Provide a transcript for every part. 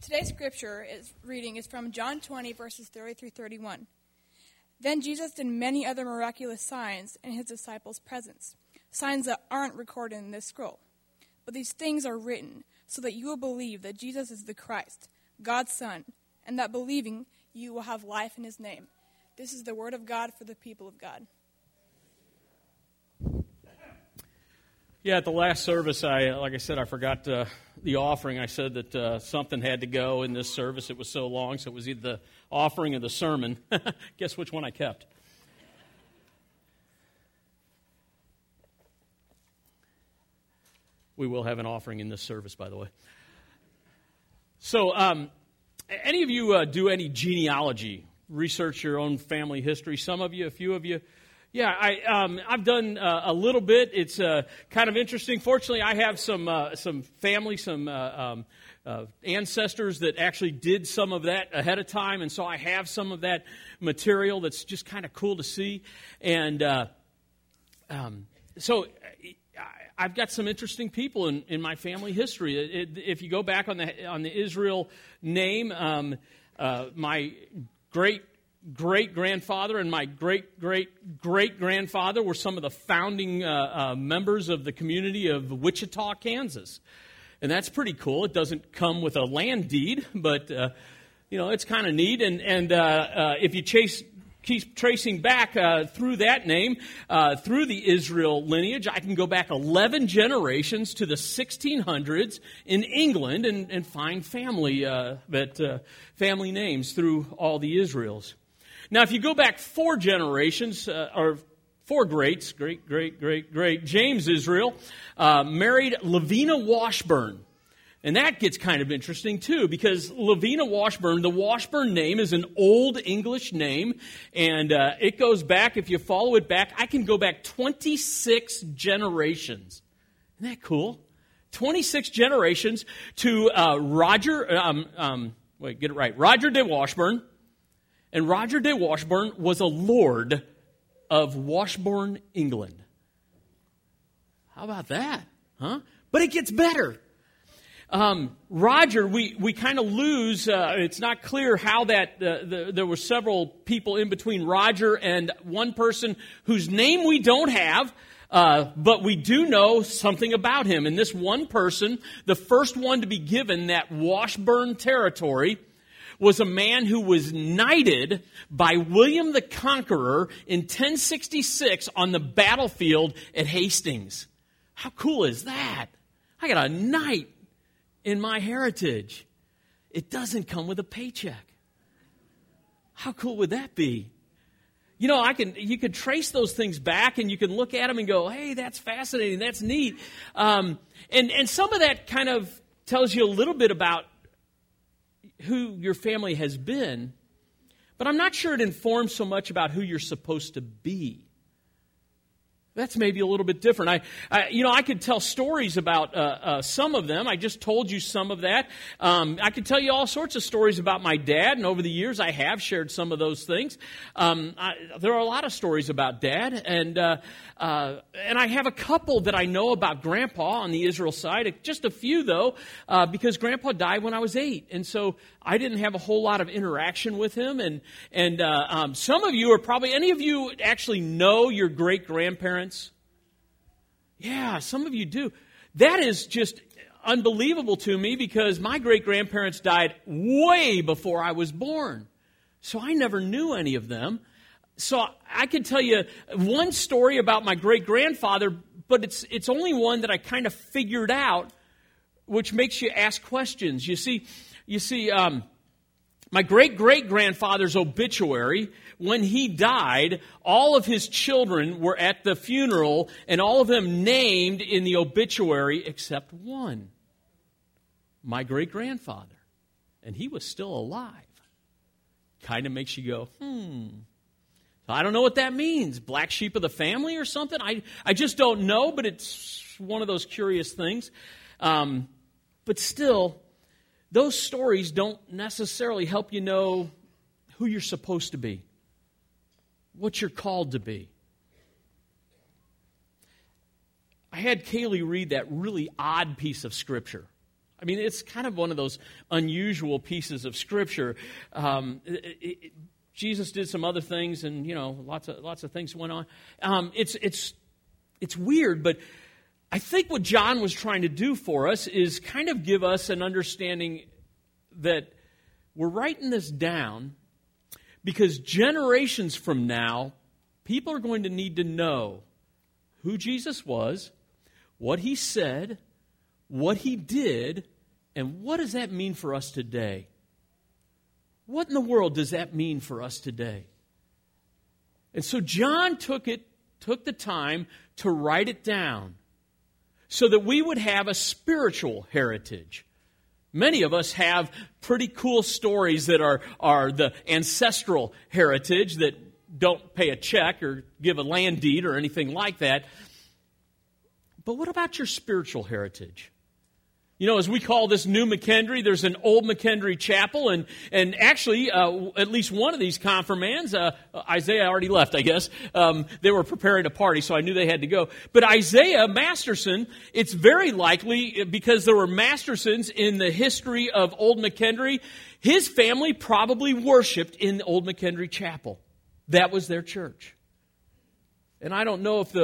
Today's scripture reading is from John 20, verses 30 through 31. Then Jesus did many other miraculous signs in his disciples' presence, signs that aren't recorded in this scroll. But these things are written so that you will believe that Jesus is the Christ, God's Son, and that believing you will have life in his name. This is the word of God for the people of God. Yeah, at the last service, like I said, I forgot the offering. I said that something had to go in this service. It was so long, so it was either the offering or the sermon. Guess which one I kept? We will have an offering in this service, by the way. So, any of you do any genealogy? Research your own family history? Some of you, a few of you. Yeah, I've done a little bit. It's kind of interesting. Fortunately, I have some family, some ancestors that actually did some of that ahead of time, and so I have some of that material that's just kind of cool to see. And so I've got some interesting people in my family history. If you go back on the Israel name, my great-grandfather and my great-great-great-grandfather were some of the founding members of the community of Wichita, Kansas. And that's pretty cool. It doesn't come with a land deed, but, it's kind of neat. And if you keep tracing back through that name, through the Israel lineage, I can go back 11 generations to the 1600s in England and find family family names through all the Israels. Now, if you go back 4 generations, or 4 greats, great, James Israel married Lavina Washburn. And that gets kind of interesting, too, because Lavina Washburn, the Washburn name is an Old English name, and it goes back, if you follow it back, I can go back 26 generations. Isn't that cool? 26 generations to Roger de Washburn. And Roger de Washburn was a lord of Washburn, England. How about that? Huh? But it gets better. Roger, we kind of lose, it's not clear how that, there were several people in between Roger and one person whose name we don't have, but we do know something about him. And this one person, the first one to be given that Washburn territory, was a man who was knighted by William the Conqueror in 1066 on the battlefield at Hastings. How cool is that? I got a knight in my heritage. It doesn't come with a paycheck. How cool would that be? You could trace those things back and you can look at them and go, hey, that's fascinating, that's neat. And some of that kind of tells you a little bit about who your family has been, but I'm not sure it informs so much about who you're supposed to be. That's maybe a little bit different. I could tell stories about some of them. I just told you some of that. I could tell you all sorts of stories about my dad, and over the years I have shared some of those things. There are a lot of stories about Dad, and I have a couple that I know about Grandpa on the Israel side. Just a few, though, because Grandpa died when I was 8, and so I didn't have a whole lot of interaction with him. And some of you are probably, any of you actually know your great-grandparents? Yeah, some of you do. That is just unbelievable to me because my great-grandparents died way before I was born. So I never knew any of them. So I can tell you one story about my great-grandfather, but it's only one that I kind of figured out, which makes you ask questions. You see, my great-great-grandfather's obituary, when he died, all of his children were at the funeral, and all of them named in the obituary except one, my great-grandfather. And he was still alive. Kind of makes you go, I don't know what that means. Black sheep of the family or something? I just don't know, but it's one of those curious things. But still, those stories don't necessarily help you know who you're supposed to be, what you're called to be. I had Kaylee read that really odd piece of Scripture. I mean, it's kind of one of those unusual pieces of Scripture. Jesus did some other things, and lots of things went on. It's weird, but I think what John was trying to do for us is kind of give us an understanding that we're writing this down because generations from now, people are going to need to know who Jesus was, what he said, what he did, and what does that mean for us today? What in the world does that mean for us today? And so John took the time to write it down so that we would have a spiritual heritage. Many of us have pretty cool stories that are the ancestral heritage that don't pay a check or give a land deed or anything like that. But what about your spiritual heritage? As we call this New McKendree, there's an old McKendree chapel, and actually, at least one of these confirmands, Isaiah already left, I guess. They were preparing a party, so I knew they had to go. But Isaiah Masterson, it's very likely, because there were Mastersons in the history of Old McKendree, his family probably worshiped in the Old McKendree chapel. That was their church. And I don't know if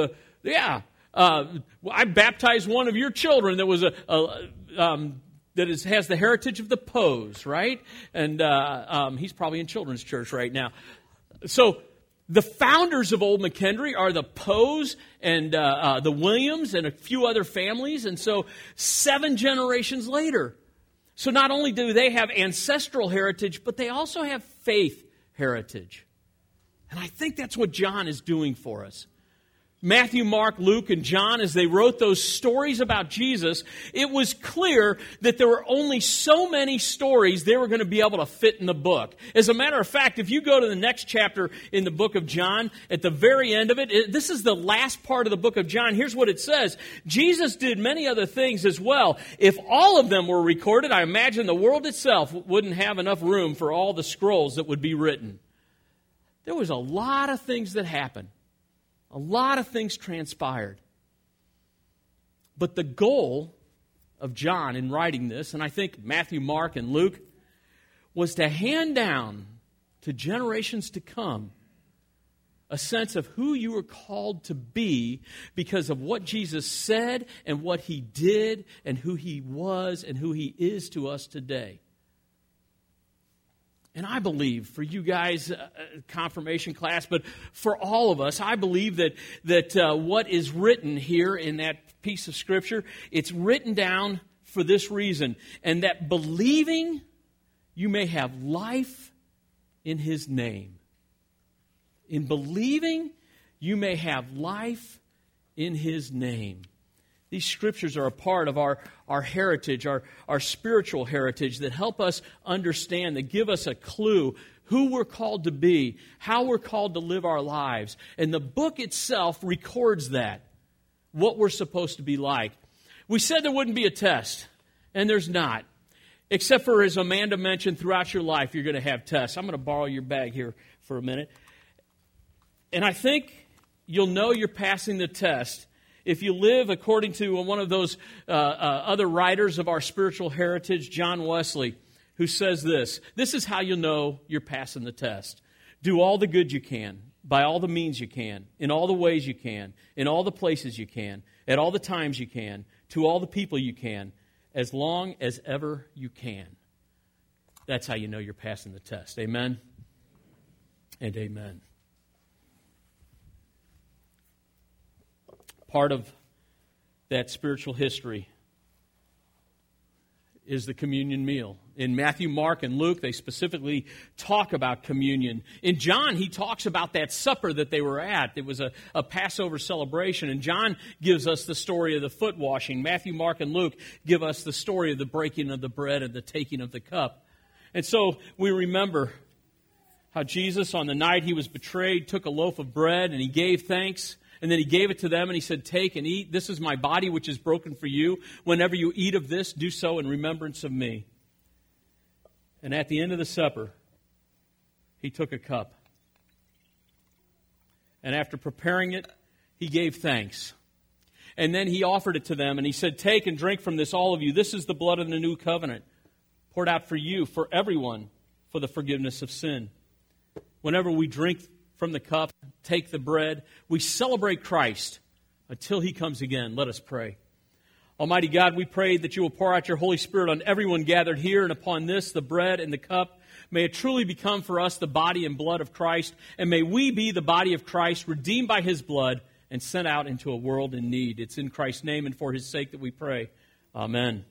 I baptized one of your children that was has the heritage of the Poes, right? And he's probably in children's church right now. So the founders of Old McKendree are the Poes and the Williams and a few other families. And so 7 generations later. So not only do they have ancestral heritage, but they also have faith heritage. And I think that's what John is doing for us. Matthew, Mark, Luke, and John, as they wrote those stories about Jesus, it was clear that there were only so many stories they were going to be able to fit in the book. As a matter of fact, if you go to the next chapter in the book of John, at the very end of it, this is the last part of the book of John. Here's what it says. Jesus did many other things as well. If all of them were recorded, I imagine the world itself wouldn't have enough room for all the scrolls that would be written. There was a lot of things that happened. A lot of things transpired. But the goal of John in writing this, and I think Matthew, Mark, and Luke, was to hand down to generations to come a sense of who you were called to be because of what Jesus said and what he did and who he was and who he is to us today. And I believe, for you guys, confirmation class, but for all of us, I believe that what is written here in that piece of Scripture, it's written down for this reason, and that believing you may have life in his name. In believing you may have life in his name. These scriptures are a part of our heritage, our spiritual heritage that help us understand, that give us a clue who we're called to be, how we're called to live our lives. And the book itself records that, what we're supposed to be like. We said there wouldn't be a test, and there's not. Except for, as Amanda mentioned, throughout your life you're going to have tests. I'm going to borrow your bag here for a minute. And I think you'll know you're passing the test if you live according to one of those other writers of our spiritual heritage, John Wesley, who says this. This is how you'll know you're passing the test. Do all the good you can, by all the means you can, in all the ways you can, in all the places you can, at all the times you can, to all the people you can, as long as ever you can. That's how you know you're passing the test. Amen and amen. Part of that spiritual history is the communion meal. In Matthew, Mark, and Luke, they specifically talk about communion. In John, he talks about that supper that they were at. It was a Passover celebration, and John gives us the story of the foot washing. Matthew, Mark, and Luke give us the story of the breaking of the bread and the taking of the cup. And so we remember how Jesus, on the night he was betrayed, took a loaf of bread and he gave thanks. And then he gave it to them and he said, "Take and eat. This is my body which is broken for you. Whenever you eat of this, do so in remembrance of me." And at the end of the supper, he took a cup. And after preparing it, he gave thanks. And then he offered it to them, and he said, "Take and drink from this, all of you. This is the blood of the new covenant, poured out for you, for everyone, for the forgiveness of sin." Whenever we drink from the cup, take the bread, we celebrate Christ until he comes again. Let us pray. Almighty God, we pray that you will pour out your Holy Spirit on everyone gathered here, and upon this, the bread and the cup. May it truly become for us the body and blood of Christ, and may we be the body of Christ, redeemed by his blood, and sent out into a world in need. It's in Christ's name and for his sake that we pray. Amen.